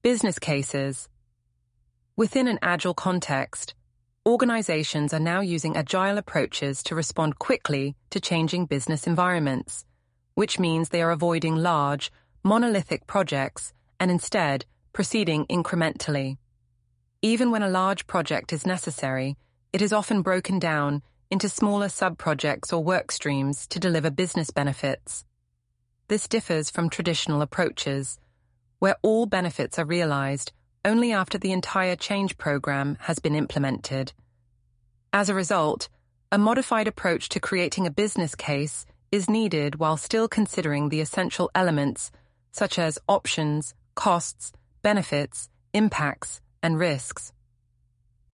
Business cases. Within an agile context, organizations are now using agile approaches to respond quickly to changing business environments, which means they are avoiding large, monolithic projects and instead proceeding incrementally. Even when a large project is necessary, it is often broken down into smaller sub-projects or work streams to deliver business benefits. This differs from traditional approaches, where all benefits are realized only after the entire change program has been implemented. As a result, a modified approach to creating a business case is needed while still considering the essential elements such as options, costs, benefits, impacts, and risks.